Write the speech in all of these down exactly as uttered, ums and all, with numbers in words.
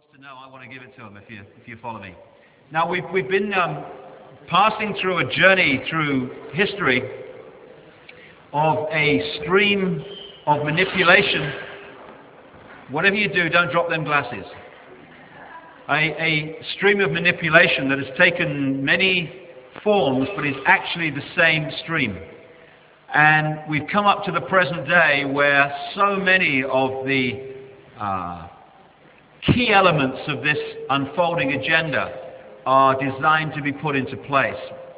To know, I want to give it to them if you if you follow me. Now we've we've been um, passing through a journey through history of a stream of manipulation. Whatever you do, don't drop them glasses. A, a stream of manipulation that has taken many forms, but is actually the same stream. And we've come up to the present day where so many of the uh, key elements of this unfolding agenda are designed to be put into place.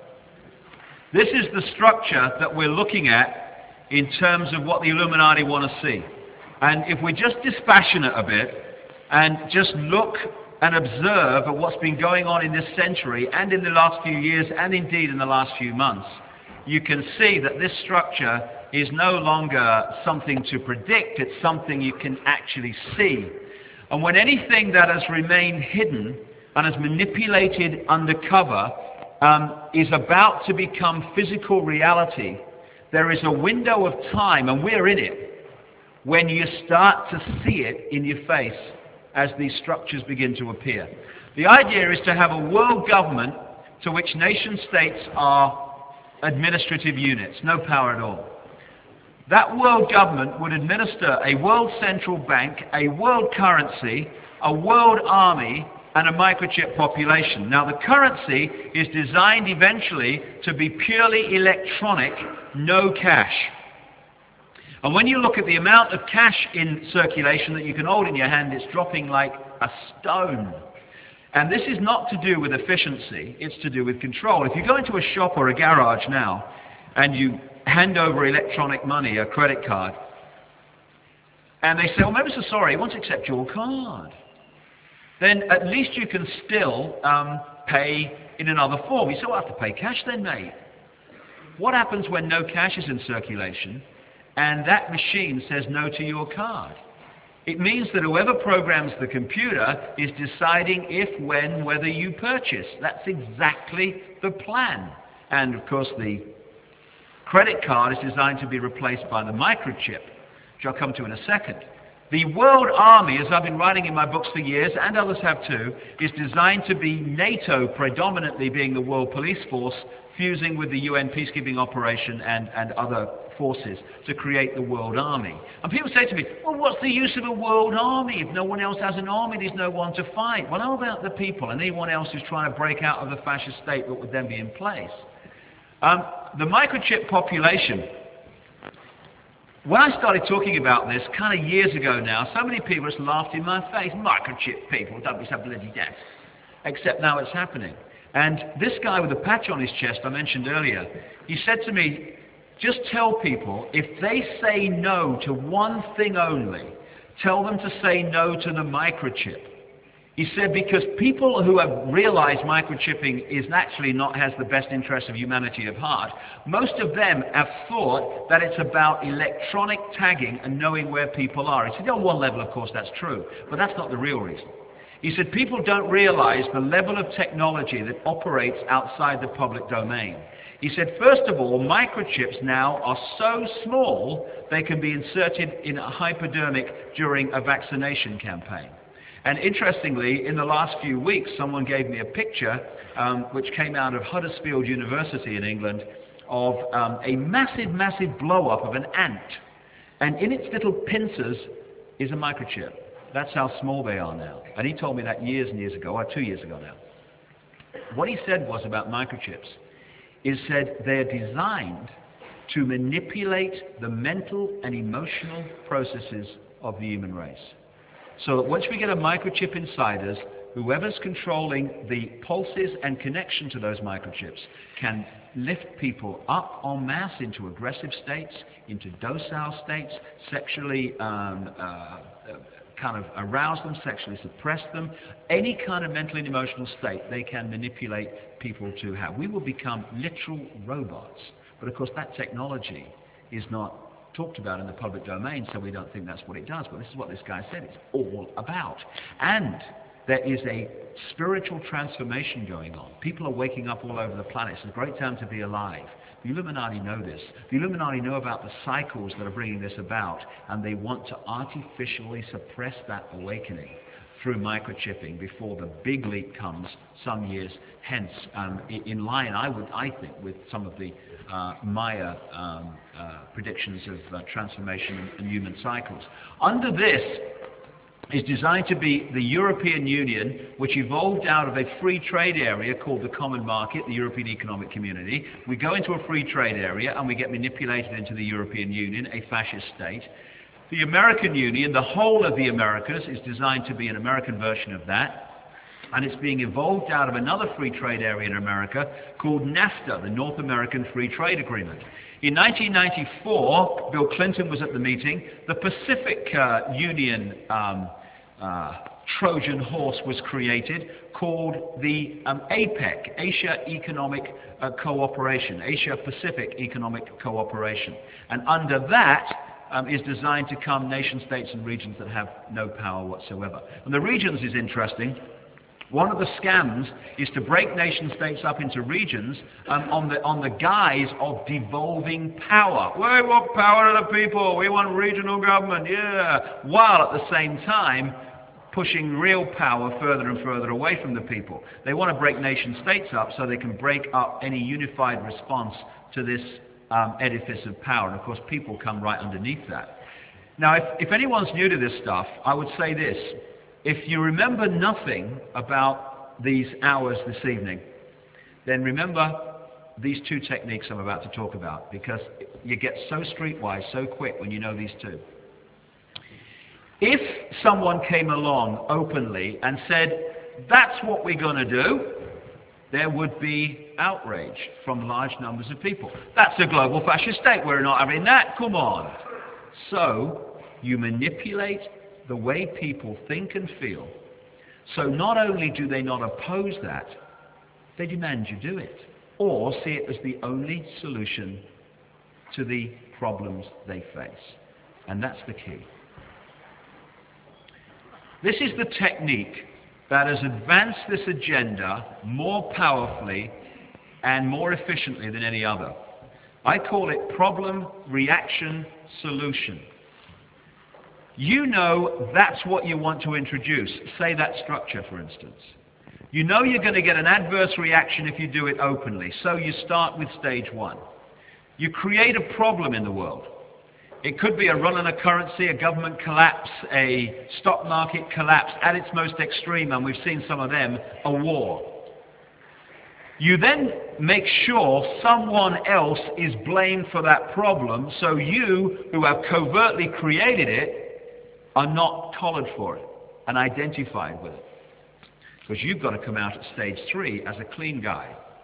This is the structure that we're looking at in terms of what the Illuminati want to see. And if we just dispassionate a bit and just look and observe at what's been going on in this century and in the last few years and indeed in the last few months, you can see that this structure is no longer something to predict, it's something you can actually see. And when anything that has remained hidden and has manipulated undercover um, is about to become physical reality, there is a window of time, and we're in it, when you start to see it in your face as these structures begin to appear. The idea is to have a world government to which nation states are administrative units, no power at all. That world government would administer a world central bank, a world currency, a world army, and a microchip population. Now, the currency is designed eventually to be purely electronic, no cash. And when you look at the amount of cash in circulation that you can hold in your hand, it's dropping like a stone. And this is not to do with efficiency, it's to do with control. If you go into a shop or a garage now, and you hand over electronic money, a credit card, and they say, well, maybe so sorry, I want to accept your card. Then at least you can still um, pay in another form. You say, well, I have to pay cash then, mate. What happens when no cash is in circulation and that machine says no to your card? It means that whoever programs the computer is deciding if, when, whether you purchase. That's exactly the plan. And of course the credit card is designed to be replaced by the microchip, which I'll come to in a second. The world army, as I've been writing in my books for years, and others have too, is designed to be NATO predominantly being the world police force, fusing with the U N peacekeeping operation and, and other forces to create the world army. And people say to me, well, what's the use of a world army? If no one else has an army, there's no one to fight. Well, how about the people and anyone else who's trying to break out of the fascist state that would then be in place? Um, the microchip population, when I started talking about this kind of years ago now, so many people just laughed in my face. Microchip people, don't be so bloody deaf. Except now it's happening. And this guy with a patch on his chest I mentioned earlier, he said to me, just tell people, if they say no to one thing only, tell them to say no to the microchip. He said, because people who have realized microchipping is actually not has the best interests of humanity at heart, most of them have thought that it's about electronic tagging and knowing where people are. He said, on one level, of course, that's true, but that's not the real reason. He said, people don't realize the level of technology that operates outside the public domain. He said, first of all, microchips now are so small they can be inserted in a hypodermic during a vaccination campaign. And interestingly, in the last few weeks, someone gave me a picture um, which came out of Huddersfield University in England of um, a massive, massive blow-up of an ant. And in its little pincers is a microchip. That's how small they are now. And he told me that years and years ago, or two years ago now. What he said was about microchips, is said they're designed to manipulate the mental and emotional processes of the human race. So that once we get a microchip inside us, whoever's controlling the pulses and connection to those microchips can lift people up en masse into aggressive states, into docile states, sexually um, uh, kind of arouse them, sexually suppress them. Any kind of mental and emotional state they can manipulate people to have. We will become literal robots. But of course that technology is not talked about in the public domain, so we don't think that's what it does. But this is what this guy said it's all about. And there is a spiritual transformation going on. People are waking up all over the planet. It's a great time to be alive. The Illuminati know this. The Illuminati know about the cycles that are bringing this about, and they want to artificially suppress that awakening through microchipping before the big leap comes some years hence, um, in line, I would, I think, with some of the uh, Maya um, uh, predictions of uh, transformation and human cycles. Under this is designed to be the European Union, which evolved out of a free trade area called the Common Market, the European Economic Community. We go into a free trade area and we get manipulated into the European Union, a fascist state. The American Union, the whole of the Americas, is designed to be an American version of that. And it's being evolved out of another free trade area in America called NAFTA, the North American Free Trade Agreement. In nineteen ninety-four, Bill Clinton was at the meeting. The Pacific uh, Union um, uh, Trojan horse was created called the um, APEC, Asia Economic uh, Cooperation, Asia Pacific Economic Cooperation. And under that, Um, is designed to come nation states and regions that have no power whatsoever. And the regions is interesting. One of the scams is to break nation states up into regions um, on the on the guise of devolving power. We want power to the people. We want regional government, yeah. While at the same time pushing real power further and further away from the people. They want to break nation states up so they can break up any unified response to this Um, edifice of power, and of course people come right underneath that. Now if, if anyone's new to this stuff, I would say this: if you remember nothing about these hours this evening, then remember these two techniques I'm about to talk about, because you get so streetwise so quick when you know these two. If someone came along openly and said, that's what we're going to do, there would be outrage from large numbers of people. That's a global fascist state. We're not having that. Come on. So you manipulate the way people think and feel. So not only do they not oppose that, they demand you do it, or see it as the only solution to the problems they face. And that's the key. This is the technique that has advanced this agenda more powerfully and more efficiently than any other. I call it problem, reaction, solution. You know that's what you want to introduce. Say that structure, for instance. You know you're going to get an adverse reaction if you do it openly, so you start with stage one. You create a problem in the world. It could be a run on a currency, a government collapse, a stock market collapse at its most extreme, and we've seen some of them, a war. You then make sure someone else is blamed for that problem, so you, who have covertly created it, are not collared for it and identified with it. Because you've got to come out at stage three as a clean guy.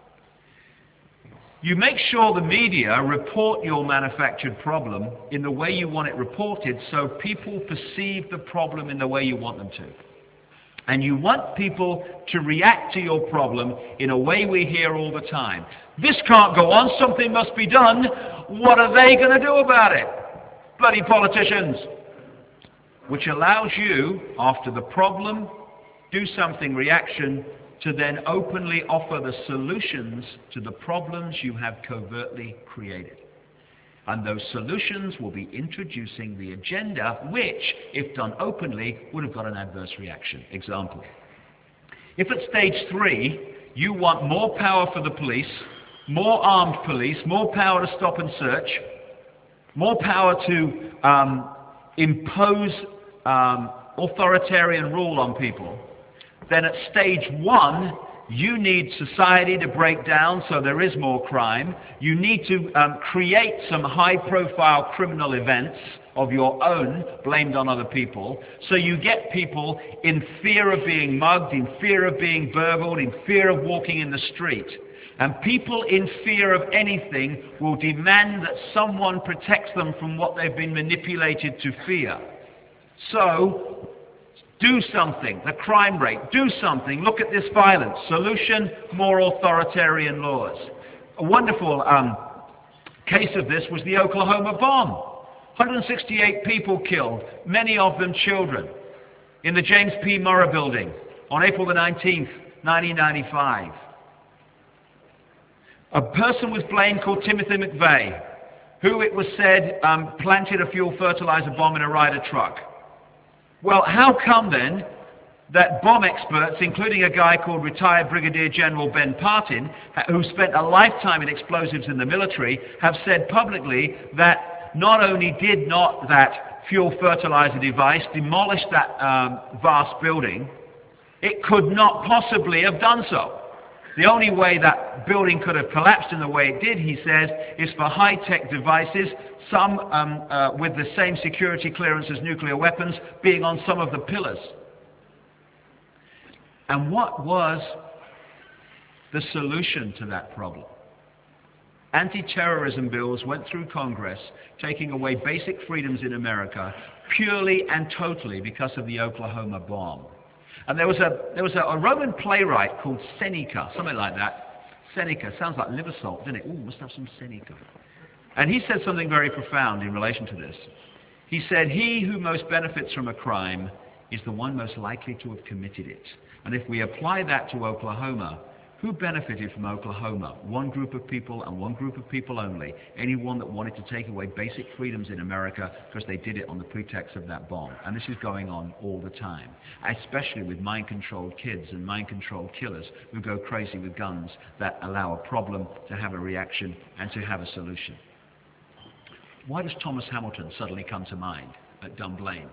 You make sure the media report your manufactured problem in the way you want it reported, so people perceive the problem in the way you want them to. And you want people to react to your problem in a way we hear all the time. This can't go on, something must be done. What are they going to do about it? Bloody politicians. Which allows you, after the problem, do something reaction, to then openly offer the solutions to the problems you have covertly created. And those solutions will be introducing the agenda, which, if done openly, would have got an adverse reaction. Example. If at stage three, you want more power for the police, more armed police, more power to stop and search, more power to um, impose um, authoritarian rule on people, then at stage one, you need society to break down so there is more crime. You need to um, create some high-profile criminal events of your own, blamed on other people, so you get people in fear of being mugged, in fear of being burgled, in fear of walking in the street. And people in fear of anything will demand that someone protects them from what they've been manipulated to fear. So, do something. The crime rate. Do something. Look at this violence. Solution, more authoritarian laws. A wonderful um, case of this was the Oklahoma bomb. one hundred sixty-eight people killed, many of them children, in the James P. Murrah building on April the nineteenth, nineteen ninety-five. A person was blamed called Timothy McVeigh, who it was said um, planted a fuel fertilizer bomb in a Ryder truck. Well, how come then that bomb experts, including a guy called retired Brigadier General Ben Partin, who spent a lifetime in explosives in the military, have said publicly that not only did not that fuel fertilizer device demolish that um, vast building, it could not possibly have done so. The only way that building could have collapsed in the way it did, he says, is for high-tech devices, some um, uh, with the same security clearance as nuclear weapons, being on some of the pillars. And what was the solution to that problem? Anti-terrorism bills went through Congress, taking away basic freedoms in America, purely and totally because of the Oklahoma bomb. And there was a, there was a, a Roman playwright called Seneca, something like that. Seneca, sounds like liver salt, doesn't it? Ooh, must have some Seneca. And he said something very profound in relation to this. He said, "He who most benefits from a crime is the one most likely to have committed it." And if we apply that to Oklahoma, who benefited from Oklahoma? One group of people and one group of people only. Anyone that wanted to take away basic freedoms in America because they did it on the pretext of that bomb. And this is going on all the time, especially with mind-controlled kids and mind-controlled killers who go crazy with guns that allow a problem to have a reaction and to have a solution. Why does Thomas Hamilton suddenly come to mind at Dunblane?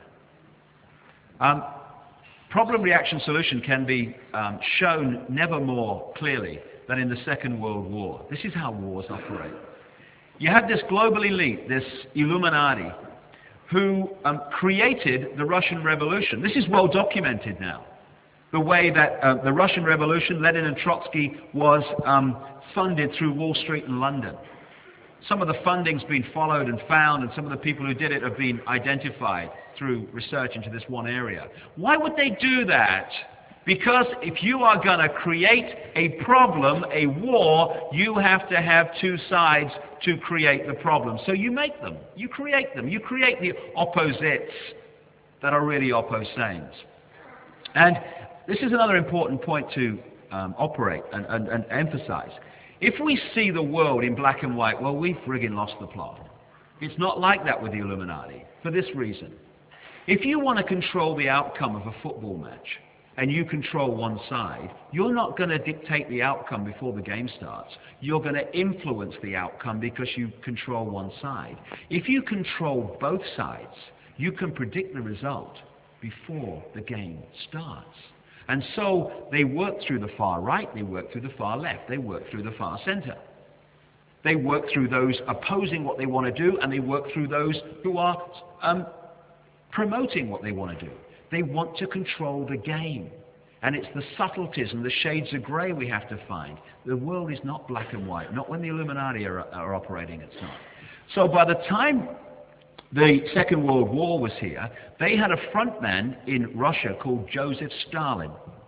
Um, Problem, reaction, solution can be um, shown never more clearly than in the Second World War. This is how wars operate. You had this global elite, this Illuminati, who um, created the Russian Revolution. This is well documented now. The way that uh, the Russian Revolution, Lenin and Trotsky, was um, funded through Wall Street and London. Some of the funding's been followed and found, and some of the people who did it have been identified through research into this one area. Why would they do that? Because if you are going to create a problem, a war, you have to have two sides to create the problem. So you make them. You create them. You create the opposites that are really opposanes. And this is another important point to um, operate and, and, and emphasize. If we see the world in black and white, well, we've friggin' lost the plot. It's not like that with the Illuminati, for this reason. If you want to control the outcome of a football match, and you control one side, you're not going to dictate the outcome before the game starts. You're going to influence the outcome because you control one side. If you control both sides, you can predict the result before the game starts. And so they work through the far right, they work through the far left, they work through the far center. They work through those opposing what they want to do, and they work through those who are um, promoting what they want to do. They want to control the game. And it's the subtleties and the shades of grey we have to find. The world is not black and white. Not when the Illuminati are, are operating, it's not. So by the time the Second World War was here, they had a frontman in Russia called Joseph Stalin.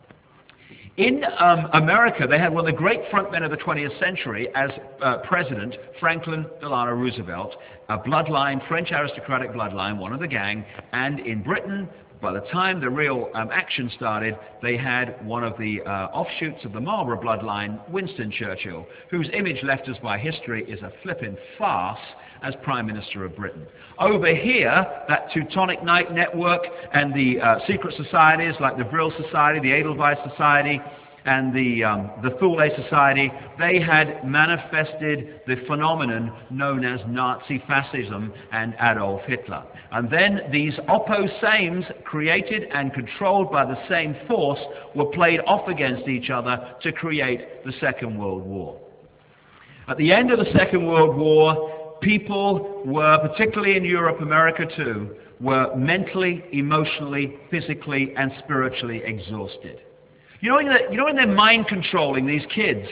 In um, America, they had one of the great frontmen of the twentieth century as uh, president, Franklin Delano Roosevelt, a bloodline, French aristocratic bloodline, one of the gang. And in Britain, by the time the real um, action started, they had one of the uh, offshoots of the Marlborough bloodline, Winston Churchill, whose image left us by history is a flippin' farce as Prime Minister of Britain. Over here, that Teutonic Knight Network and the uh, secret societies like the Vril Society, the Edelweiss Society, and the, um, the Thule Society, they had manifested the phenomenon known as Nazi fascism and Adolf Hitler. And then these opposames, created and controlled by the same force, were played off against each other to create the Second World War. At the end of the Second World War, people were, particularly in Europe, America too, were mentally, emotionally, physically, and spiritually exhausted. You know, when they're, you know when they're mind controlling these kids,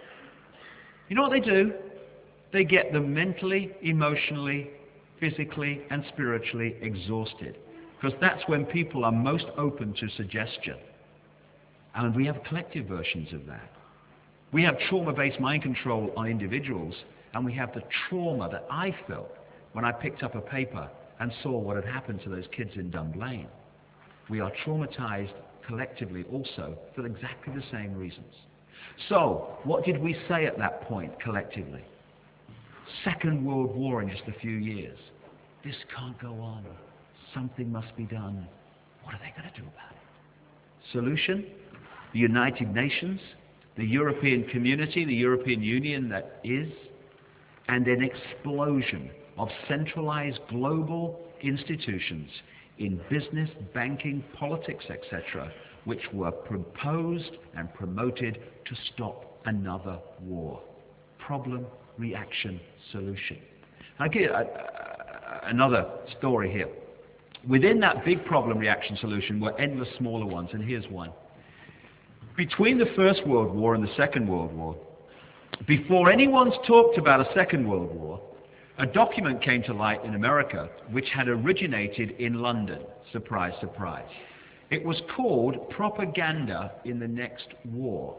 you know what they do? They get them mentally, emotionally, physically, and spiritually exhausted. Because that's when people are most open to suggestion. And we have collective versions of that. We have trauma-based mind control on individuals, and we have the trauma that I felt when I picked up a paper and saw what had happened to those kids in Dunblane. We are traumatized collectively also for exactly the same reasons. So, what did we say at that point collectively? Second World War in just a few years. This can't go on. Something must be done. What are they going to do about it? Solution? The United Nations, the European community, the European Union that is, and an explosion of centralized global institutions in business, banking, politics, et cetera, which were proposed and promoted to stop another war. Problem, reaction, solution. I'll give you a, a, another story here. Within that big problem, reaction, solution were endless smaller ones, and here's one. Between the First World War and the Second World War, before anyone's talked about a Second World War, a document came to light in America which had originated in London. Surprise, surprise. It was called Propaganda in the Next War.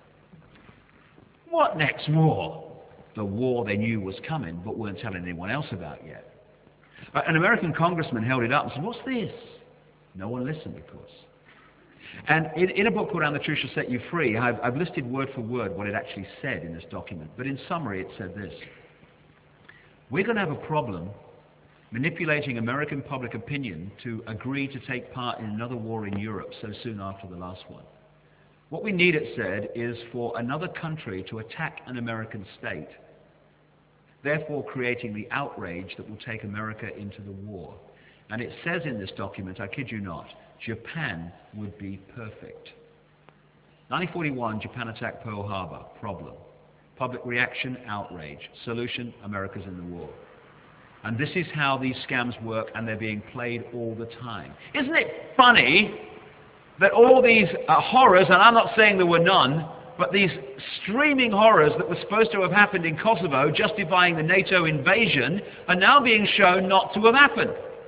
What next war? The war they knew was coming but weren't telling anyone else about yet. An American congressman held it up and said, "What's this?" No one listened, of course. And in, in a book called And the Truth Shall Set You Free, I've, I've listed word for word what it actually said in this document. But in summary, it said this: we're going to have a problem manipulating American public opinion to agree to take part in another war in Europe so soon after the last one. What we need, it said, is for another country to attack an American state, therefore creating the outrage that will take America into the war. And it says in this document, I kid you not, Japan would be perfect. nineteen forty-one, Japan attacked Pearl Harbor. Problem. Public reaction, outrage. Solution, America's in the war. And this is how these scams work, and they're being played all the time. Isn't it funny that all these uh, horrors, and I'm not saying there were none, but these streaming horrors that were supposed to have happened in Kosovo, justifying the NATO invasion, are now being shown not to have happened.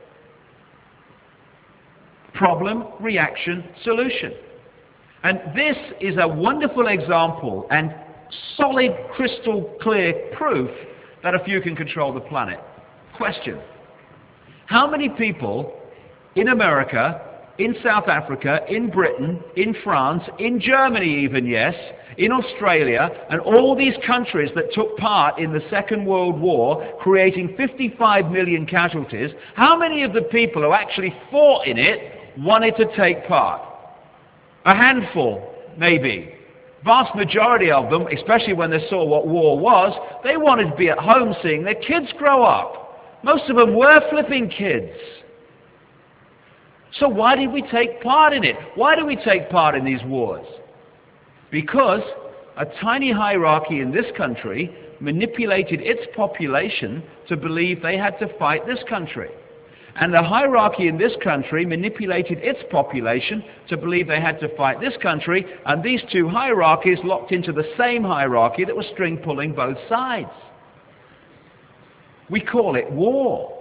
Problem, reaction, solution. And this is a wonderful example and solid, crystal clear proof that a few can control the planet. Question: how many people in America, in South Africa, in Britain, in France, in Germany even, yes, in Australia, and all these countries that took part in the Second World War, creating fifty-five million casualties, how many of the people who actually fought in it wanted to take part? A handful, maybe. Vast majority of them, especially when they saw what war was, they wanted to be at home seeing their kids grow up. Most of them were flipping kids. So why did we take part in it? Why do we take part in these wars? Because a tiny hierarchy in this country manipulated its population to believe they had to fight this country. And the hierarchy in this country manipulated its population to believe they had to fight this country, and these two hierarchies locked into the same hierarchy that was string pulling both sides. We call it war.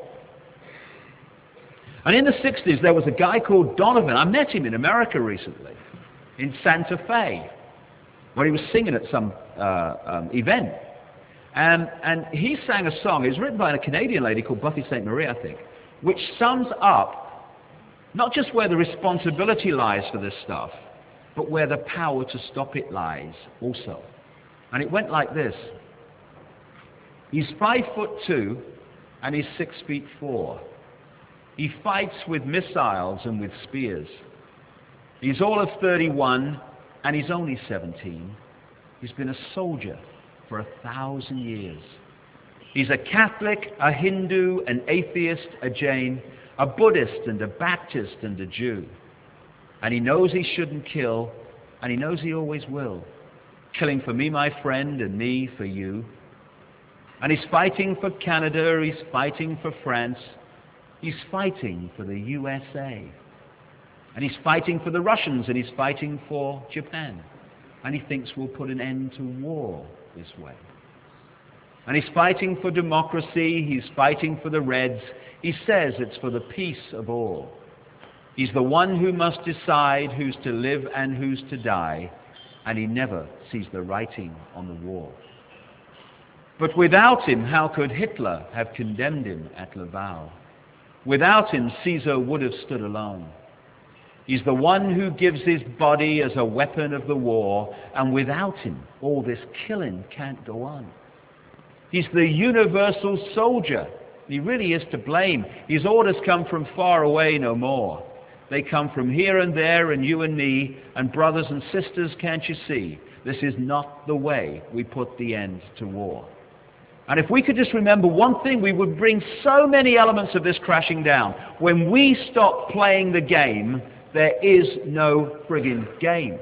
And in the sixties, there was a guy called Donovan. I met him in America recently, in Santa Fe, where he was singing at some uh, um, event. And, and he sang a song. It was written by a Canadian lady called Buffy Sainte Marie, I think, which sums up not just where the responsibility lies for this stuff, but where the power to stop it lies also. And it went like this. He's five foot two, and he's six feet four. He fights with missiles and with spears. He's all of thirty-one, and he's only seventeen. He's been a soldier for a thousand years. He's a Catholic, a Hindu, an atheist, a Jain, a Buddhist, and a Baptist, and a Jew. And he knows he shouldn't kill, and he knows he always will. Killing for me, my friend, and me for you. And he's fighting for Canada, he's fighting for France, he's fighting for the U S A. And he's fighting for the Russians, and he's fighting for Japan. And he thinks we'll put an end to war this way. And he's fighting for democracy, he's fighting for the Reds. He says it's for the peace of all. He's the one who must decide who's to live and who's to die, and he never sees the writing on the wall. But without him, how could Hitler have condemned him at Laval? Without him, Caesar would have stood alone. He's the one who gives his body as a weapon of the war, and without him, all this killing can't go on. He's the universal soldier. He really is to blame. His orders come from far away no more. They come from here and there and you and me and brothers and sisters, can't you see? This is not the way we put the end to war. And if we could just remember one thing, we would bring so many elements of this crashing down. When we stop playing the game, there is no friggin' game.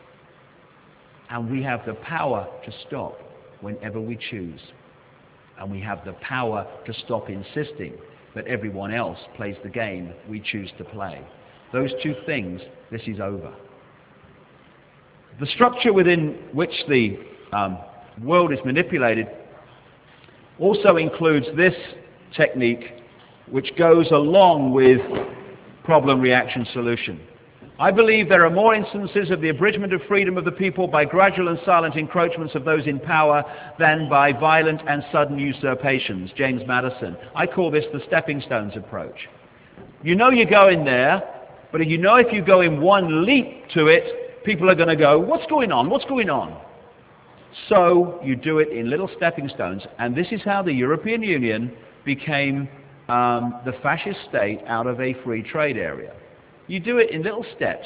And we have the power to stop whenever we choose. And we have the power to stop insisting that everyone else plays the game we choose to play. Those two things, this is over. The structure within which the um, world is manipulated also includes this technique, which goes along with problem, reaction, solution. I believe there are more instances of the abridgment of freedom of the people by gradual and silent encroachments of those in power than by violent and sudden usurpations. James Madison. I call this the stepping stones approach. You know you're going there, but you know if you go in one leap to it, people are going to go, what's going on? What's going on? So you do it in little stepping stones, and this is how the European Union became um, the fascist state out of a free trade area. You do it in little steps,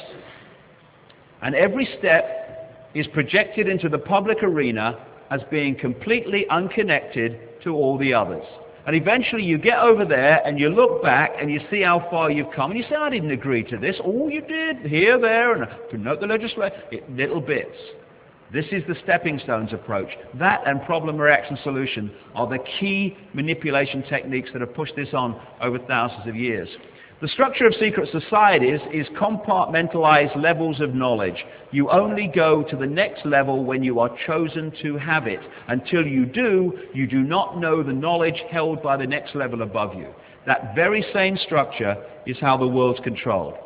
and every step is projected into the public arena as being completely unconnected to all the others. And eventually you get over there and you look back and you see how far you've come, and you say, I didn't agree to this. Oh, you did, here, there, and to note the legislation, little bits. This is the stepping stones approach. That and problem, reaction, solution are the key manipulation techniques that have pushed this on over thousands of years. The structure of secret societies is compartmentalized levels of knowledge. You only go to the next level when you are chosen to have it. Until you do, you do not know the knowledge held by the next level above you. That very same structure is how the world's controlled.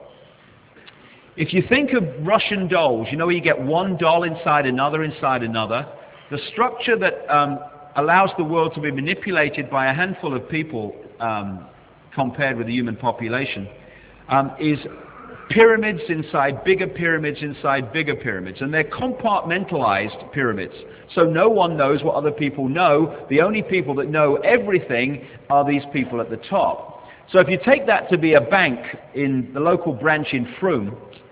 If you think of Russian dolls, you know where you get one doll inside another, inside another. The structure that um, allows the world to be manipulated by a handful of people um, compared with the human population, um, is pyramids inside bigger pyramids inside bigger pyramids. And they're compartmentalized pyramids. So no one knows what other people know. The only people that know everything are these people at the top. So if you take that to be a bank in the local branch in Frome,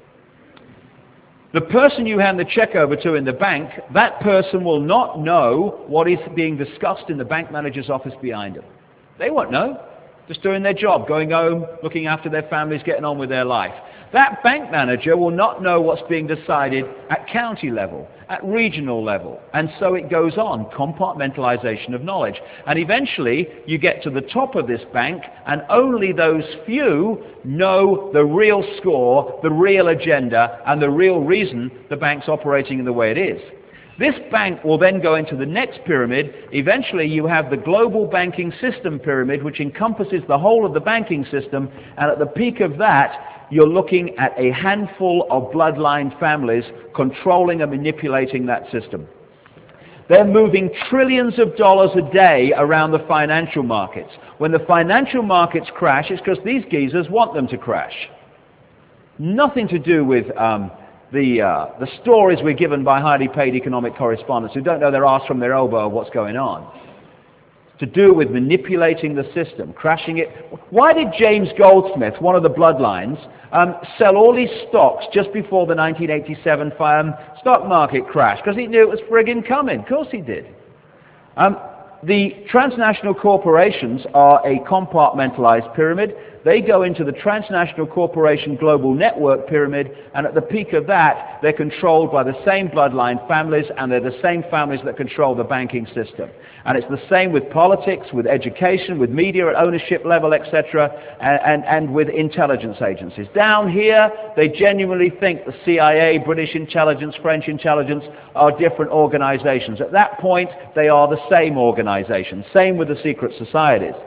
the person you hand the check over to in the bank, that person will not know what is being discussed in the bank manager's office behind them. They won't know. Just doing their job, going home, looking after their families, getting on with their life. That bank manager will not know what's being decided at county level, at regional level, and so it goes on, compartmentalization of knowledge. And eventually, you get to the top of this bank, and only those few know the real score, the real agenda, and the real reason the bank's operating in the way it is. This bank will then go into the next pyramid. Eventually you have the global banking system pyramid, which encompasses the whole of the banking system, and at the peak of that you're looking at a handful of bloodline families controlling and manipulating that system. They're moving trillions of dollars a day around the financial markets. When the financial markets crash, it's because these geezers want them to crash. Nothing to do with um, The, uh, the stories we're given by highly paid economic correspondents who don't know their arse from their elbow of what's going on. To do with manipulating the system, crashing it. Why did James Goldsmith, one of the bloodlines, um, sell all his stocks just before the nineteen eighty-seven um, stock market crash? Because he knew it was friggin' coming. Of course he did. Um, the transnational corporations are a compartmentalized pyramid. They go into the transnational corporation global network pyramid, and at the peak of that, they're controlled by the same bloodline families, and they're the same families that control the banking system. And it's the same with politics, with education, with media at ownership level, et cetera, and, and, and with intelligence agencies. Down here, they genuinely think the C I A, British intelligence, French intelligence are different organizations. At that point, they are the same organization. Same with the secret societies.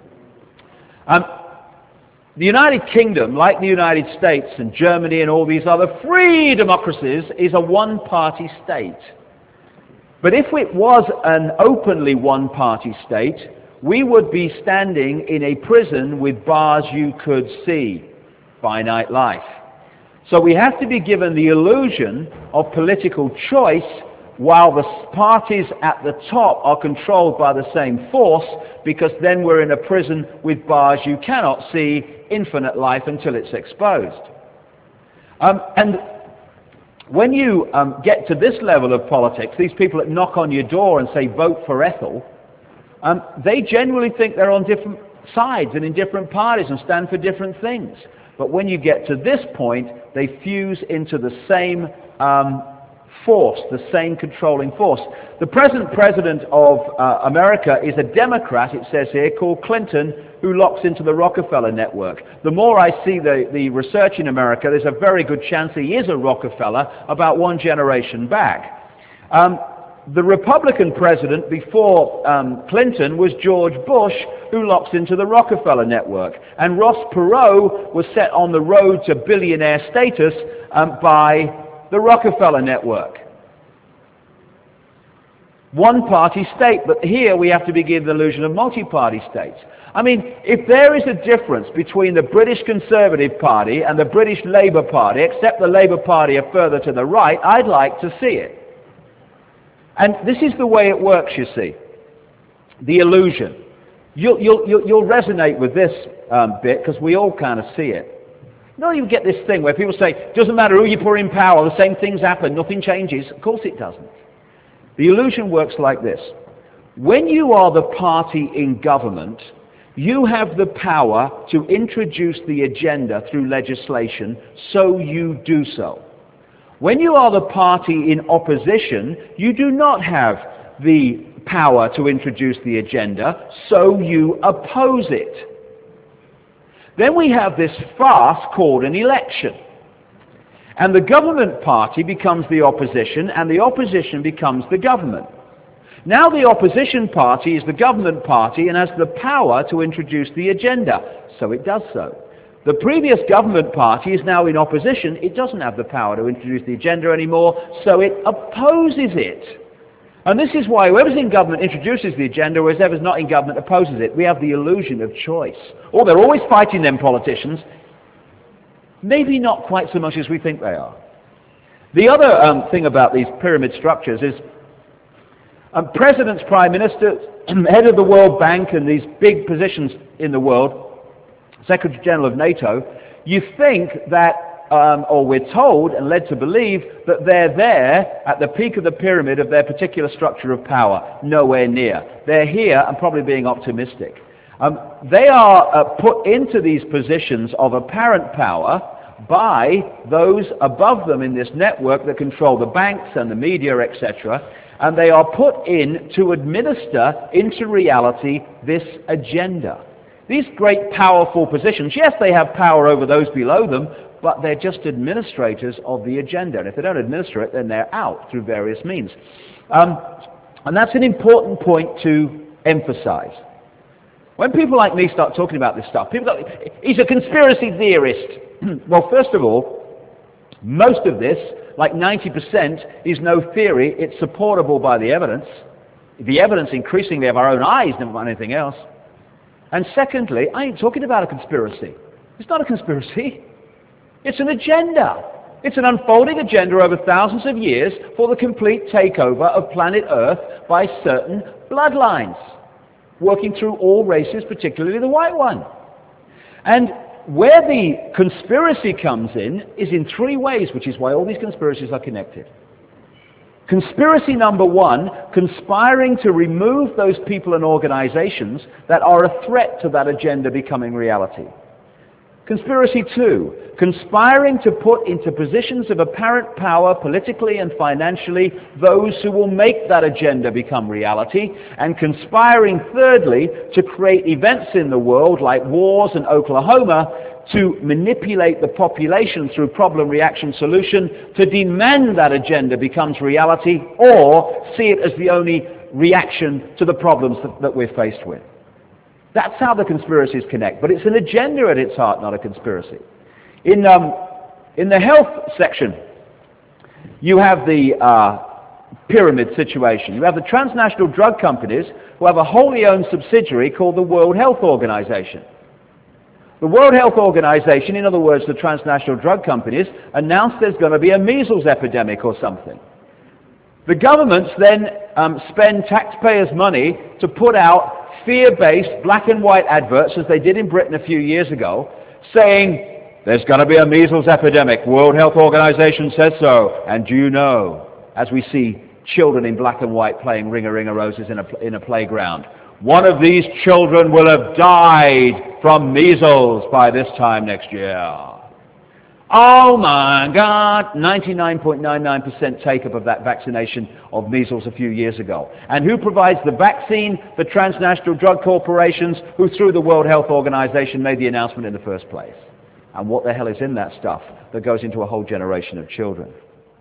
Um, The United Kingdom, like the United States and Germany and all these other free democracies, is a one-party state. But if it was an openly one-party state, we would be standing in a prison with bars you could see. Finite life. So we have to be given the illusion of political choice while the parties at the top are controlled by the same force, because then we're in a prison with bars you cannot see, infinite life until it's exposed. Um, and when you um, get to this level of politics, these people that knock on your door and say, vote for Ethel, um, they generally think they're on different sides and in different parties and stand for different things. But when you get to this point, they fuse into the same um, force, the same controlling force. The present president of uh, America is a Democrat, it says here, called Clinton, who locks into the Rockefeller network. The more I see the, the research in America, there's a very good chance he is a Rockefeller about one generation back. Um, the Republican president before um, Clinton was George Bush, who locks into the Rockefeller network. And Ross Perot was set on the road to billionaire status um, by the Rockefeller network. One-party state, but here we have to begin the illusion of multi-party states. I mean, if there is a difference between the British Conservative Party and the British Labour Party, except the Labour Party are further to the right, I'd like to see it. And this is the way it works, you see. The illusion. You'll, you'll, you'll, you'll resonate with this um, bit, because we all kind of see it. You know, you get this thing where people say, doesn't matter who you put in power, the same things happen, nothing changes. Of course it doesn't. The illusion works like this. When you are the party in government, you have the power to introduce the agenda through legislation, so you do so. When you are the party in opposition, you do not have the power to introduce the agenda, so you oppose it. Then we have this farce called an election. And the government party becomes the opposition, and the opposition becomes the government. Now the opposition party is the government party and has the power to introduce the agenda, so it does so. The previous government party is now in opposition. It doesn't have the power to introduce the agenda anymore, so it opposes it. And this is why whoever's in government introduces the agenda, whereas whoever's not in government opposes it. We have the illusion of choice. Or they're always fighting them politicians. Maybe not quite so much as we think they are. The other um, thing about these pyramid structures is um, presidents, prime ministers, head of the World Bank and these big positions in the world, Secretary General of NATO, you think that Um, or we're told and led to believe that they're there at the peak of the pyramid of their particular structure of power. Nowhere near. They're here, and probably being optimistic. Um, they are uh, put into these positions of apparent power by those above them in this network that control the banks and the media, et cetera, and they are put in to administer into reality this agenda. These great powerful positions, yes, they have power over those below them, but they're just administrators of the agenda. And if they don't administer it, then they're out through various means. Um, and that's an important point to emphasize. When people like me start talking about this stuff, people go, he's a conspiracy theorist. Well, first of all, most of this, like ninety percent, is no theory. It's supportable by the evidence. The evidence increasingly of our own eyes, never mind anything else. And secondly, I ain't talking about a conspiracy. It's not a conspiracy. It's an agenda. It's an unfolding agenda over thousands of years for the complete takeover of planet Earth by certain bloodlines, working through all races, particularly the white one. And where the conspiracy comes in is in three ways, which is why all these conspiracies are connected. Conspiracy number one, conspiring to remove those people and organizations that are a threat to that agenda becoming reality. Conspiracy two, conspiring to put into positions of apparent power politically and financially those who will make that agenda become reality, and conspiring thirdly to create events in the world like wars and Oklahoma to manipulate the population through problem reaction solution to demand that agenda becomes reality, or see it as the only reaction to the problems that, that we're faced with. That's how the conspiracies connect. But it's an agenda at its heart, not a conspiracy. In, um, in the health section, you have the uh, pyramid situation. You have the transnational drug companies who have a wholly owned subsidiary called the World Health Organization. The World Health Organization, in other words, the transnational drug companies, announced there's going to be a measles epidemic or something. The governments then um, spend taxpayers' money to put out fear-based black and white adverts, as they did in Britain a few years ago, saying, there's going to be a measles epidemic, World Health Organization says so, and do you know, as we see children in black and white playing Ring-a-Ring-a-Roses in a, in a playground, one of these children will have died from measles by this time next year. Oh my God, ninety-nine point nine nine percent take-up of that vaccination of measles a few years ago. And who provides the vaccine? The transnational drug corporations who, through the World Health Organization, made the announcement in the first place. And what the hell is in that stuff that goes into a whole generation of children?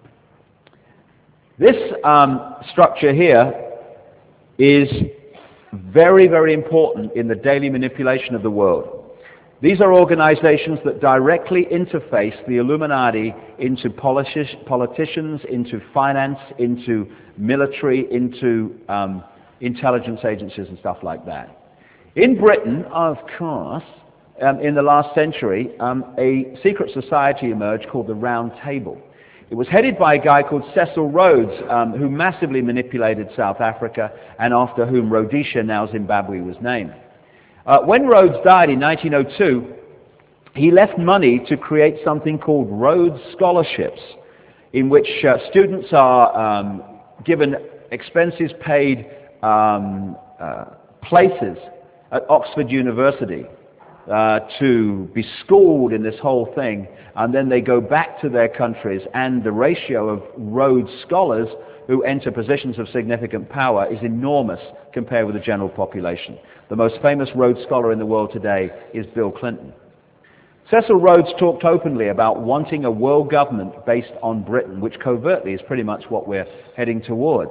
This um, structure here is very, very important in the daily manipulation of the world. These are organizations that directly interface the Illuminati into politi- politicians, into finance, into military, into um, intelligence agencies and stuff like that. In Britain, of course, um, in the last century, um, a secret society emerged called the Round Table. It was headed by a guy called Cecil Rhodes, um, who massively manipulated South Africa, and after whom Rhodesia, now Zimbabwe, was named. Uh, when Rhodes died in nineteen oh two, he left money to create something called Rhodes Scholarships, in which uh, students are um, given expenses paid um, uh, places at Oxford University uh, to be schooled in this whole thing, and then they go back to their countries, and the ratio of Rhodes scholars who enter positions of significant power is enormous compared with the general population. The most famous Rhodes Scholar in the world today is Bill Clinton. Cecil Rhodes talked openly about wanting a world government based on Britain, which covertly is pretty much what we're heading towards.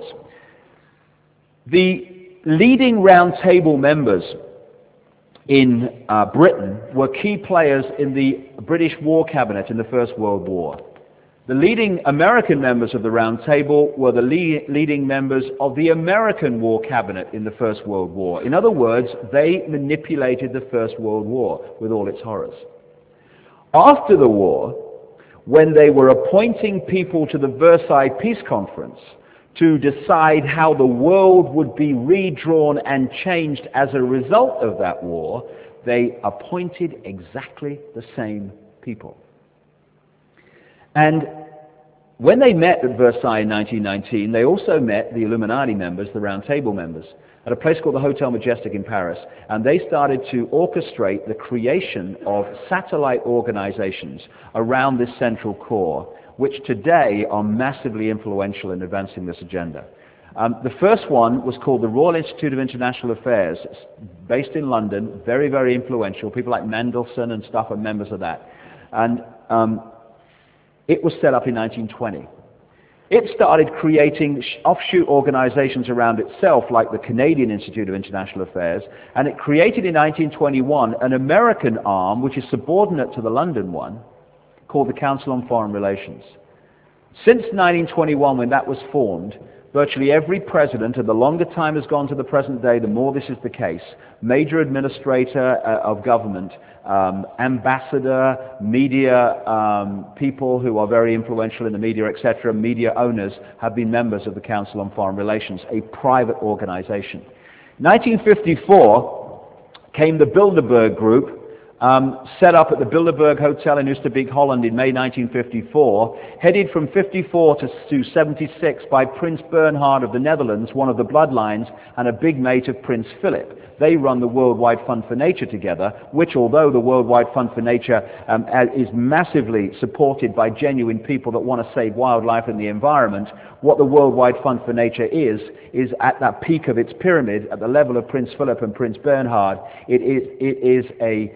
The leading Round Table members in uh, Britain were key players in the British War Cabinet in the First World War. The leading American members of the Round Table were the le- leading members of the American War Cabinet in the First World War. In other words, they manipulated the First World War with all its horrors. After the war, when they were appointing people to the Versailles Peace Conference to decide how the world would be redrawn and changed as a result of that war, they appointed exactly the same people. And when they met at Versailles in nineteen nineteen, they also met the Illuminati members, the Round Table members, at a place called the Hotel Majestic in Paris, and they started to orchestrate the creation of satellite organizations around this central core, which today are massively influential in advancing this agenda. Um, the first one was called the Royal Institute of International Affairs, based in London, very, very influential. People like Mendelssohn and stuff are members of that. And um, it was set up in nineteen twenty. It started creating offshoot organizations around itself, like the Canadian Institute of International Affairs, and it created in nineteen twenty-one an American arm, which is subordinate to the London one, called the Council on Foreign Relations. Since nineteen twenty-one, when that was formed, virtually every president, and the longer time has gone to the present day, the more this is the case, major administrator uh, of government, um, ambassador, media um, people who are very influential in the media, et cetera, media owners, have been members of the Council on Foreign Relations, a private organization. nineteen fifty-four came the Bilderberg Group, Um, set up at the Bilderberg Hotel in Oosterbeek, Holland in May nineteen fifty-four, headed from fifty-four to, to seventy-six by Prince Bernhard of the Netherlands, one of the bloodlines, and a big mate of Prince Philip. They run the Worldwide Fund for Nature together, which, although the Worldwide Fund for Nature um, is massively supported by genuine people that want to save wildlife and the environment, what the Worldwide Fund for Nature is, is at that peak of its pyramid, at the level of Prince Philip and Prince Bernhard, it is, it is a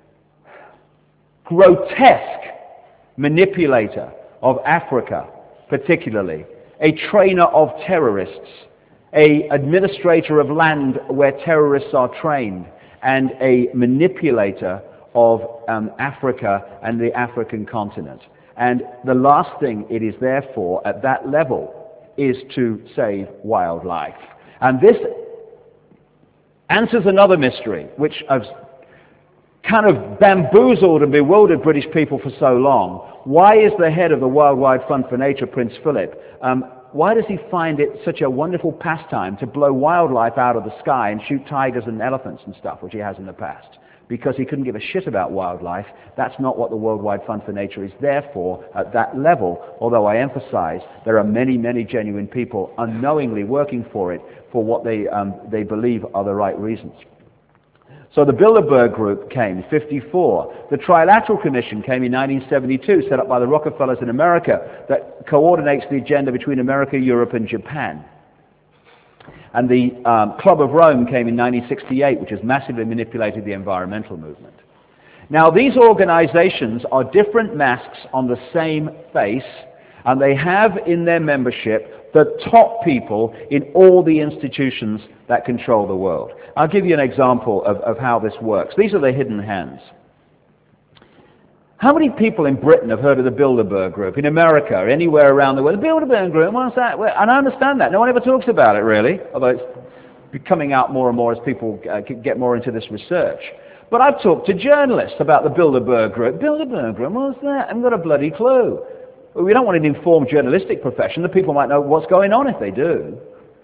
grotesque manipulator of Africa, particularly, a trainer of terrorists, a administrator of land where terrorists are trained, and a manipulator of um, Africa and the African continent. And the last thing it is there for at that level is to save wildlife. And this answers another mystery, which I've kind of bamboozled and bewildered British people for so long. Why is the head of the Worldwide Fund for Nature, Prince Philip, um, why does he find it such a wonderful pastime to blow wildlife out of the sky and shoot tigers and elephants and stuff, which he has in the past? Because he couldn't give a shit about wildlife. That's not what the Worldwide Fund for Nature is there for at that level, although I emphasize there are many, many genuine people unknowingly working for it for what they, um, they believe are the right reasons. So the Bilderberg Group came in fifty-four. The Trilateral Commission came in nineteen seventy-two, set up by the Rockefellers in America, that coordinates the agenda between America, Europe, and Japan. And the um, Club of Rome came in nineteen sixty-eight, which has massively manipulated the environmental movement. Now, these organizations are different masks on the same face, and they have in their membership the top people in all the institutions that control the world. I'll give you an example of, of how this works. These are the hidden hands. How many people in Britain have heard of the Bilderberg Group? In America, or anywhere around the world? The Bilderberg Group, what's that? Well, and I understand that. No one ever talks about it, really, although it's coming out more and more as people uh, get more into this research. But I've talked to journalists about the Bilderberg Group. Bilderberg Group, what's that? I haven't got a bloody clue. We don't want an informed journalistic profession. The people might know what's going on if they do.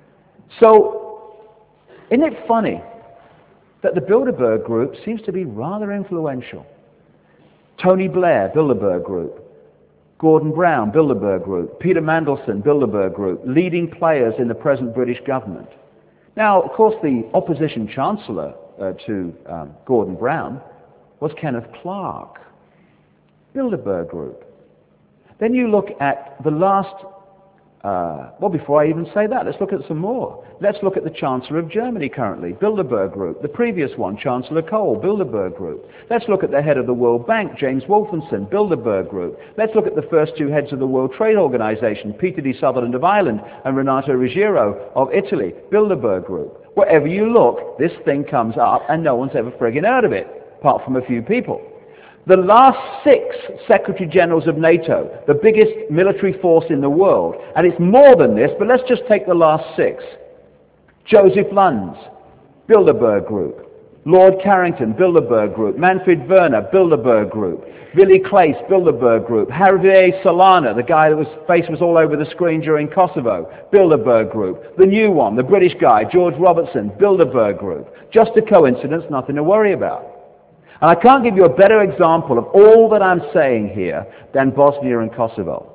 So, isn't it funny that the Bilderberg Group seems to be rather influential? Tony Blair, Bilderberg Group. Gordon Brown, Bilderberg Group. Peter Mandelson, Bilderberg Group. Leading players in the present British government. Now, of course, the opposition chancellor uh, to um, Gordon Brown was Kenneth Clark. Bilderberg Group. Then you look at the last, uh, well, before I even say that, let's look at some more. Let's look at the Chancellor of Germany currently, Bilderberg Group. The previous one, Chancellor Kohl, Bilderberg Group. Let's look at the head of the World Bank, James Wolfensohn, Bilderberg Group. Let's look at the first two heads of the World Trade Organization, Peter D. Sutherland of Ireland and Renato Ruggiero of Italy, Bilderberg Group. Wherever you look, this thing comes up and no one's ever friggin' heard of it, apart from a few people. The last six Secretary Generals of NATO, the biggest military force in the world, and it's more than this, but let's just take the last six. Joseph Luns, Bilderberg Group. Lord Carrington, Bilderberg Group. Manfred Werner, Bilderberg Group. Willy Claes, Bilderberg Group. Javier Solana, the guy whose face was all over the screen during Kosovo, Bilderberg Group. The new one, the British guy, George Robertson, Bilderberg Group. Just a coincidence, nothing to worry about. And I can't give you a better example of all that I'm saying here than Bosnia and Kosovo.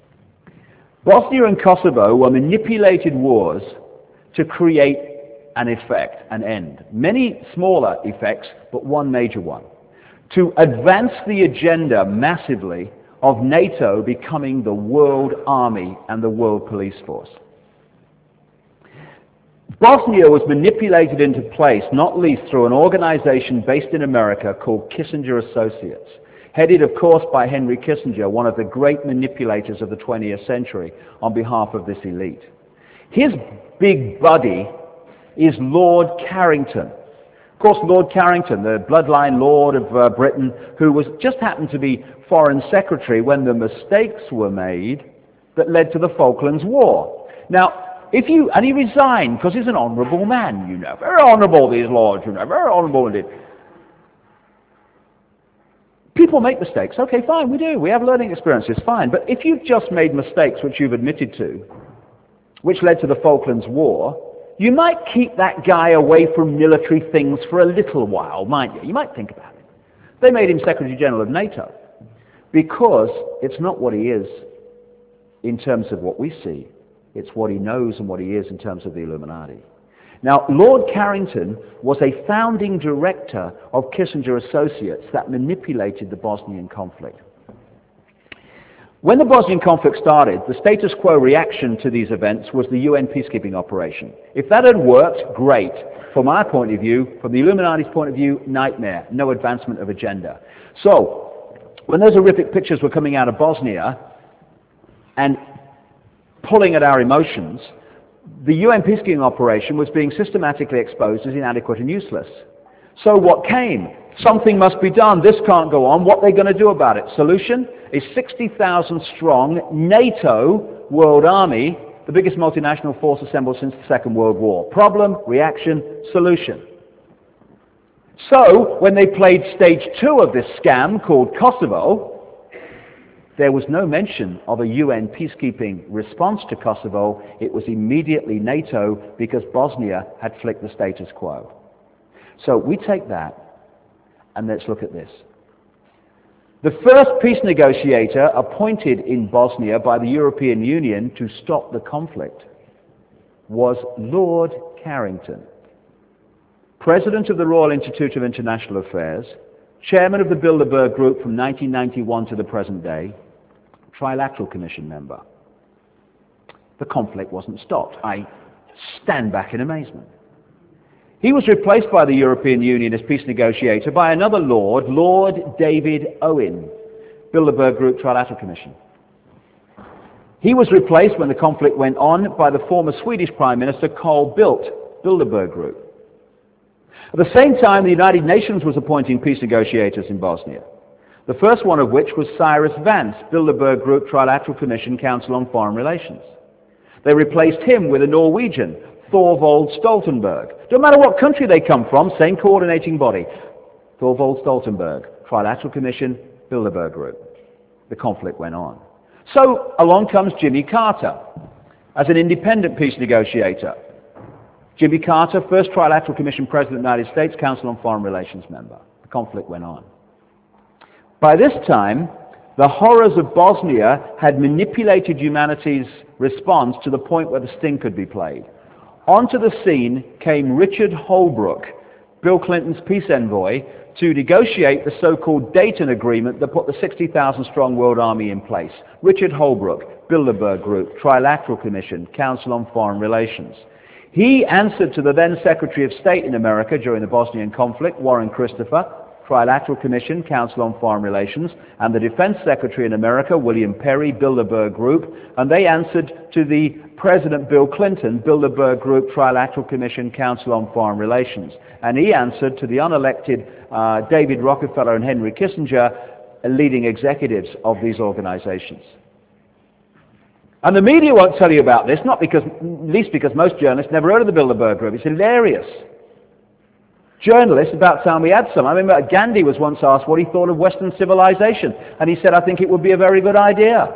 Bosnia and Kosovo were manipulated wars to create an effect, an end. Many smaller effects, but one major one. To advance the agenda massively of NATO becoming the world army and the world police force. Bosnia was manipulated into place, not least through an organization based in America called Kissinger Associates, headed, of course, by Henry Kissinger, one of the great manipulators of the twentieth century, on behalf of this elite. His big buddy is Lord Carrington. Of course, Lord Carrington, the bloodline lord of uh, Britain, who was just happened to be Foreign Secretary when the mistakes were made that led to the Falklands War. Now, if you, and he resigned because he's an honourable man, you know. Very honourable, these lords, you know. Very honourable indeed. People make mistakes. Okay, fine, we do. We have learning experiences, fine. But if you've just made mistakes which you've admitted to, which led to the Falklands War, you might keep that guy away from military things for a little while, might you? You might think about it. They made him Secretary General of NATO because it's not what he is in terms of what we see. It's what he knows and what he is in terms of the Illuminati. Now, Lord Carrington was a founding director of Kissinger Associates that manipulated the Bosnian conflict. When the Bosnian conflict started, the status quo reaction to these events was the U N peacekeeping operation. If that had worked, great. From our point of view, from the Illuminati's point of view, nightmare. No advancement of agenda. So, when those horrific pictures were coming out of Bosnia and pulling at our emotions, the U N peacekeeping operation was being systematically exposed as inadequate and useless. So what came? Something must be done. This can't go on. What are they going to do about it? Solution? A sixty thousand strong NATO world army, the biggest multinational force assembled since the Second World War. Problem, reaction, solution. So, when they played stage two of this scam called Kosovo, there was no mention of a U N peacekeeping response to Kosovo. It was immediately NATO because Bosnia had flicked the status quo. So we take that, and let's look at this. The first peace negotiator appointed in Bosnia by the European Union to stop the conflict was Lord Carrington, President of the Royal Institute of International Affairs, Chairman of the Bilderberg Group from nineteen ninety-one to the present day, Trilateral Commission member. The conflict wasn't stopped. I stand back in amazement. He was replaced by the European Union as peace negotiator by another Lord, Lord David Owen, Bilderberg Group Trilateral Commission. He was replaced when the conflict went on by the former Swedish Prime Minister Carl Bildt, Bilderberg Group. At the same time, the United Nations was appointing peace negotiators in Bosnia, the first one of which was Cyrus Vance, Bilderberg Group Trilateral Commission Council on Foreign Relations. They replaced him with a Norwegian, Thorvald Stoltenberg. Don't matter what country they come from, same coordinating body. Thorvald Stoltenberg, Trilateral Commission, Bilderberg Group. The conflict went on. So along comes Jimmy Carter as an independent peace negotiator. Jimmy Carter, first Trilateral Commission President of the United States, Council on Foreign Relations member. The conflict went on. By this time, the horrors of Bosnia had manipulated humanity's response to the point where the sting could be played. Onto the scene came Richard Holbrooke, Bill Clinton's peace envoy, to negotiate the so-called Dayton Agreement that put the sixty thousand strong World Army in place. Richard Holbrooke, Bilderberg Group, Trilateral Commission, Council on Foreign Relations. He answered to the then Secretary of State in America during the Bosnian conflict, Warren Christopher, Trilateral Commission, Council on Foreign Relations, and the Defense Secretary in America, William Perry, Bilderberg Group, and they answered to the President Bill Clinton, Bilderberg Group, Trilateral Commission, Council on Foreign Relations. And he answered to the unelected uh, David Rockefeller and Henry Kissinger, leading executives of these organizations. And the media won't tell you about this, not because, least because most journalists never heard of the Bilderberg Group. It's hilarious. Journalists about time we had some. I remember Gandhi was once asked what he thought of Western civilization, and he said, I think it would be a very good idea.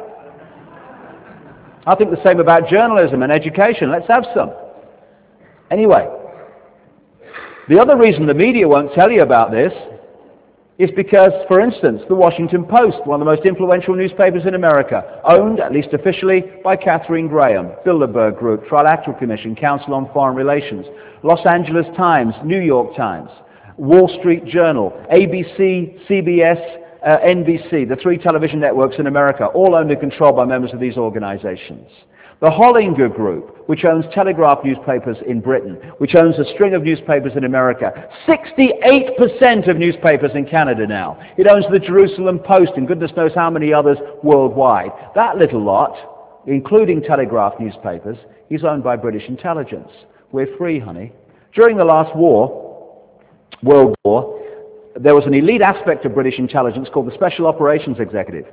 I think the same about journalism and education. Let's have some. Anyway, the other reason the media won't tell you about this is because, for instance, the Washington Post, one of the most influential newspapers in America, owned, at least officially, by Katharine Graham, Bilderberg Group, Trilateral Commission, Council on Foreign Relations, Los Angeles Times, New York Times, Wall Street Journal, A B C, C B S, uh, N B C, the three television networks in America, all owned and controlled by members of these organizations. The Hollinger Group, which owns Telegraph newspapers in Britain, which owns a string of newspapers in America, sixty-eight percent of newspapers in Canada now. It owns the Jerusalem Post and goodness knows how many others worldwide. That little lot, including Telegraph newspapers, is owned by British intelligence. We're free, honey. During the last war, World War, there was an elite aspect of British intelligence called the Special Operations Executive.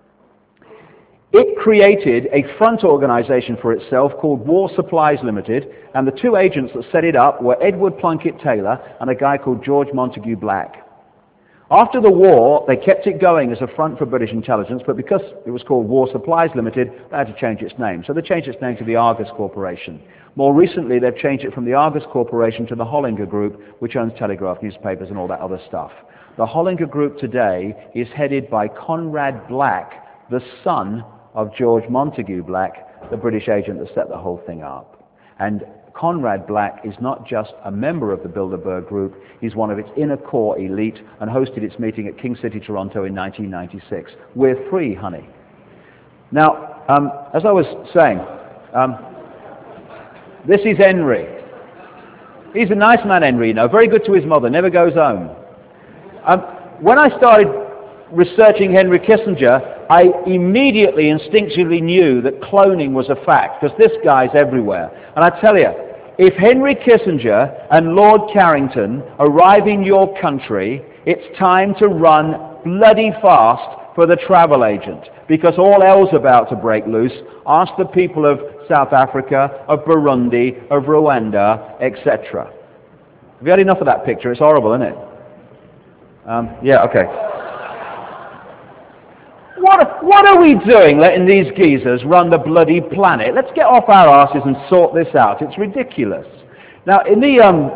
It created a front organization for itself called War Supplies Limited, and the two agents that set it up were Edward Plunkett Taylor and a guy called George Montague Black. After the war, they kept it going as a front for British intelligence, but because it was called War Supplies Limited, they had to change its name. So they changed its name to the Argus Corporation. More recently, they've changed it from the Argus Corporation to the Hollinger Group, which owns Telegraph newspapers and all that other stuff. The Hollinger Group today is headed by Conrad Black, the son of George Montague Black, the British agent that set the whole thing up. And Conrad Black is not just a member of the Bilderberg Group, he's one of its inner core elite and hosted its meeting at King City, Toronto in nineteen ninety-six. We're free, honey. Now, um, as I was saying, um, this is Henry. He's a nice man, Henry, you know, very good to his mother, never goes home. Um, when I started researching Henry Kissinger, I immediately instinctively knew that cloning was a fact, because this guy's everywhere. And I tell you, if Henry Kissinger and Lord Carrington arrive in your country, it's time to run bloody fast for the travel agent, because all hell's about to break loose. Ask the people of South Africa, of Burundi, of Rwanda, et cetera. Have you had enough of that picture? It's horrible, isn't it? Um, yeah, okay. What, what are we doing letting these geezers run the bloody planet? Let's get off our asses and sort this out. It's ridiculous. Now, in the, um,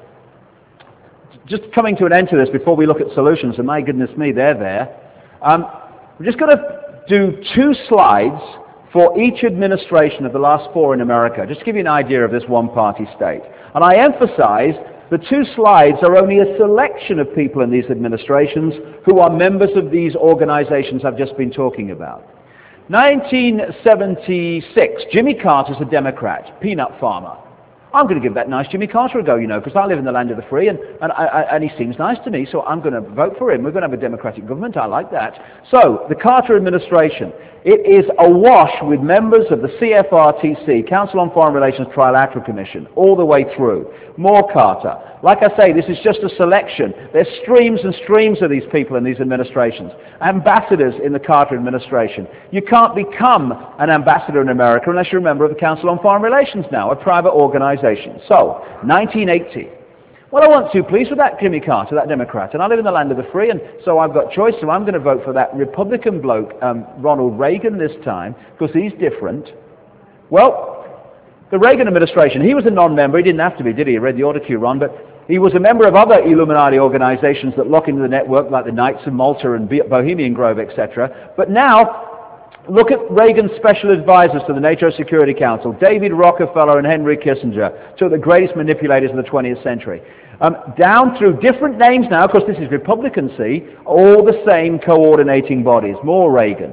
just coming to an end to this before we look at solutions, and my goodness me, they're there. Um, we're just going to do two slides for each administration of the last four in America, just to give you an idea of this one-party state. And I emphasize the two slides are only a selection of people in these administrations who are members of these organizations I've just been talking about. nineteen seventy-six, Jimmy Carter's a Democrat, peanut farmer. I'm going to give that nice Jimmy Carter a go, you know, because I live in the land of the free, and, and, I, I, and he seems nice to me, so I'm going to vote for him. We're going to have a democratic government. I like that. So, the Carter administration, it is awash with members of the C F R T C, Council on Foreign Relations Trilateral Commission, all the way through. More Carter. Like I say, this is just a selection. There's streams and streams of these people in these administrations. Ambassadors in the Carter administration. You can't become an ambassador in America unless you're a member of the Council on Foreign Relations now, a private organization. So, nineteen eighty. Well, I wasn't too pleased with that Jimmy Carter, that Democrat, and I live in the land of the free, and so I've got choice, so I'm going to vote for that Republican bloke, um, Ronald Reagan this time, because he's different. Well, the Reagan administration, he was a non-member. He didn't have to be, did he? He read the order queue, Ron, but he was a member of other Illuminati organizations that lock into the network, like the Knights of Malta and Bohemian Grove, et cetera. But now, look at Reagan's special advisors to the NATO Security Council, David Rockefeller and Henry Kissinger, two of the greatest manipulators of the twentieth century. Um, down through different names now, because this is Republican, see, all the same coordinating bodies. More Reagan.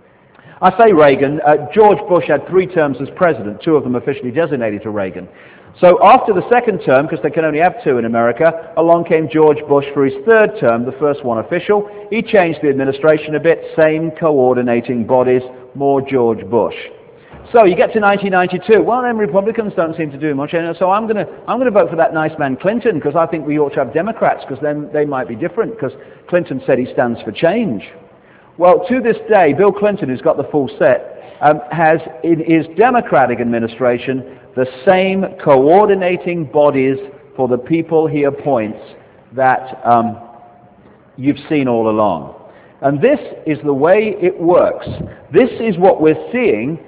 I say Reagan, uh, George Bush had three terms as president, two of them officially designated to Reagan. So after the second term, because they can only have two in America, along came George Bush for his third term, the first one official. He changed the administration a bit, same coordinating bodies, more George Bush. So you get to nineteen ninety-two. Well, then Republicans don't seem to do much, so I'm going to I'm going to vote for that nice man Clinton, because I think we ought to have Democrats, because then they might be different, because Clinton said he stands for change. Well, to this day, Bill Clinton, who's got the full set, um, has in his Democratic administration the same coordinating bodies for the people he appoints that um, you've seen all along. And this is the way it works. This is what we're seeing,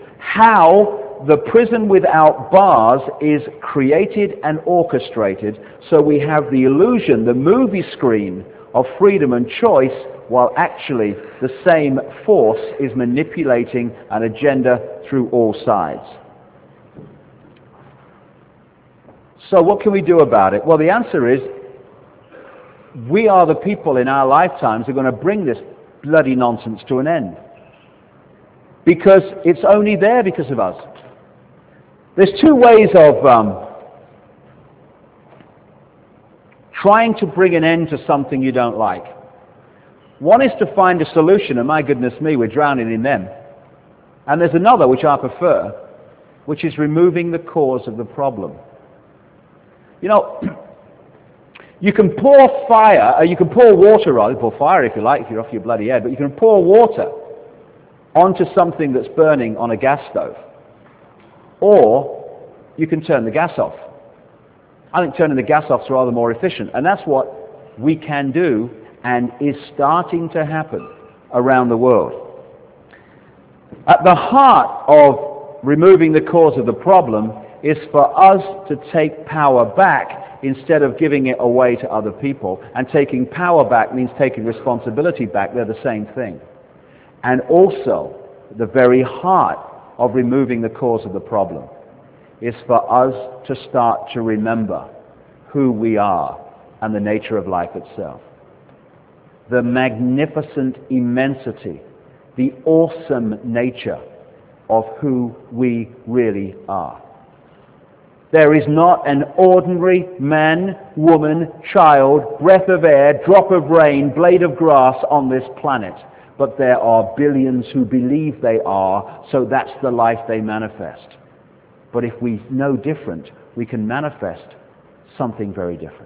how the prison without bars is created and orchestrated, so we have the illusion, the movie screen of freedom and choice, while actually the same force is manipulating an agenda through all sides. So what can we do about it? Well, the answer is, we are the people in our lifetimes who are going to bring this bloody nonsense to an end. Because it's only there because of us. There's two ways of um, trying to bring an end to something you don't like. One is to find a solution, and my goodness me, we're drowning in them. And there's another, which I prefer, which is removing the cause of the problem. You know, you can pour fire, uh, you can pour water, rather, pour fire if you like, if you're off your bloody head, but you can pour water onto something that's burning on a gas stove. Or you can turn the gas off. I think turning the gas off is rather more efficient, and that's what we can do and is starting to happen around the world. At the heart of removing the cause of the problem is for us to take power back instead of giving it away to other people. And taking power back means taking responsibility back. They're the same thing. And also, the very heart of removing the cause of the problem is for us to start to remember who we are and the nature of life itself. The magnificent immensity, the awesome nature of who we really are. There is not an ordinary man, woman, child, breath of air, drop of rain, blade of grass on this planet. But there are billions who believe they are, so that's the life they manifest. But if we know different, we can manifest something very different.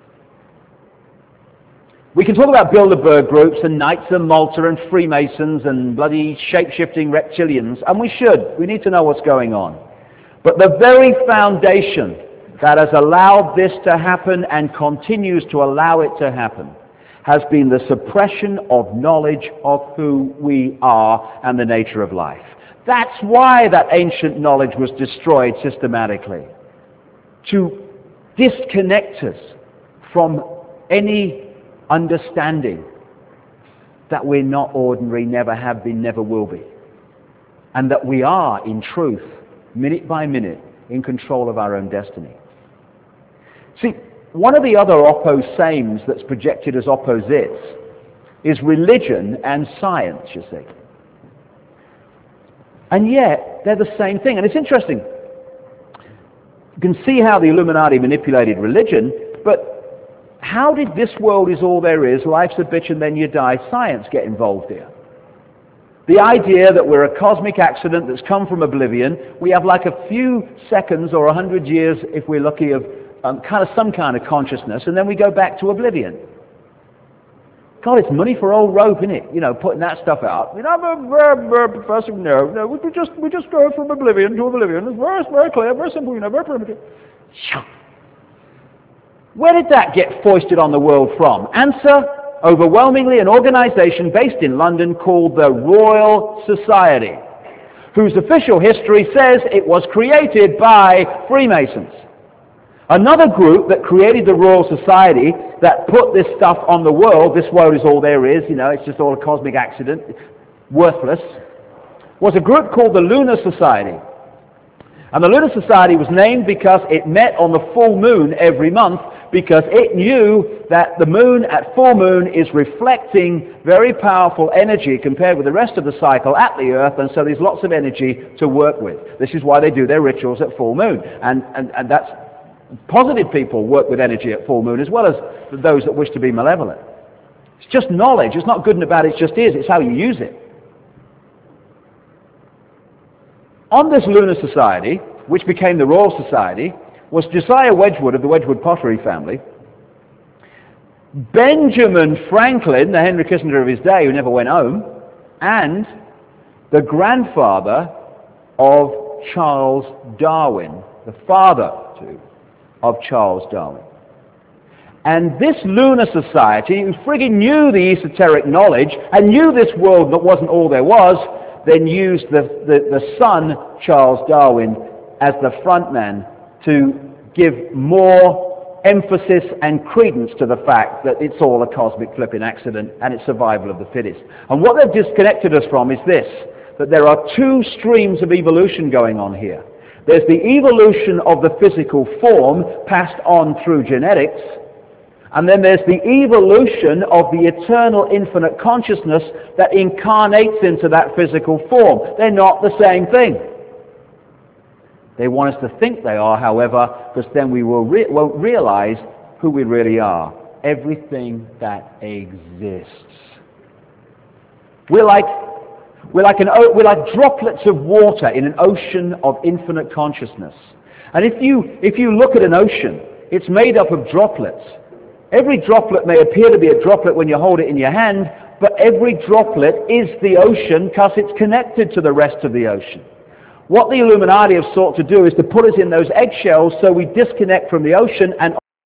We can talk about Bilderberg groups and Knights of Malta and Freemasons and bloody shape-shifting reptilians, and we should. We need to know what's going on. But the very foundation that has allowed this to happen and continues to allow it to happen has been the suppression of knowledge of who we are and the nature of life. That's why that ancient knowledge was destroyed systematically, to disconnect us from any understanding that we're not ordinary, never have been, never will be, and that we are, in truth, minute by minute, in control of our own destiny. See, one of the other opposames that's projected as opposites is religion and science, you see. And yet, they're the same thing. And it's interesting. You can see how the Illuminati manipulated religion, but how did this world is all there is, life's a bitch and then you die, science get involved here? The idea that we're a cosmic accident that's come from oblivion, we have like a few seconds or a hundred years, if we're lucky, of um, kind of some kind of consciousness, and then we go back to oblivion. God, it's money for old rope, isn't it? You know, putting that stuff out. You know, Professor, no, no, we just we just go from oblivion to oblivion. It's very, very clear, very simple, you know, very primitive. Where did that get foisted on the world from? Answer: overwhelmingly an organization based in London called the Royal Society, whose official history says it was created by Freemasons. Another group that created the Royal Society, that put this stuff on the world, this world is all there is, you know, it's just all a cosmic accident, worthless, was a group called the Lunar Society. And the Lunar Society was named because it met on the full moon every month, because it knew that the moon at full moon is reflecting very powerful energy compared with the rest of the cycle at the earth, and so there's lots of energy to work with. This is why they do their rituals at full moon. And, and, and that's positive people work with energy at full moon as well as those that wish to be malevolent. It's just knowledge. It's not good and bad, it just is. It's how you use it. On this Lunar Society, which became the Royal Society, was Josiah Wedgwood of the Wedgwood pottery family, Benjamin Franklin, the Henry Kissinger of his day who never went home, and the grandfather of Charles Darwin, the father, too, of Charles Darwin. And this Lunar Society, who friggin' knew the esoteric knowledge and knew this world that wasn't all there was, then used the, the, the son, Charles Darwin, as the front man to give more emphasis and credence to the fact that it's all a cosmic flipping accident and it's survival of the fittest. And what they've disconnected us from is this, that there are two streams of evolution going on here. There's the evolution of the physical form passed on through genetics, and then there's the evolution of the eternal infinite consciousness that incarnates into that physical form. They're not the same thing. They want us to think they are, however, because then we will re- won't realize who we really are. Everything that exists. We're like We're like, an, we're like droplets of water in an ocean of infinite consciousness. And if you, if you look at an ocean, it's made up of droplets. Every droplet may appear to be a droplet when you hold it in your hand, but every droplet is the ocean because it's connected to the rest of the ocean. What the Illuminati have sought to do is to put us in those eggshells so we disconnect from the ocean and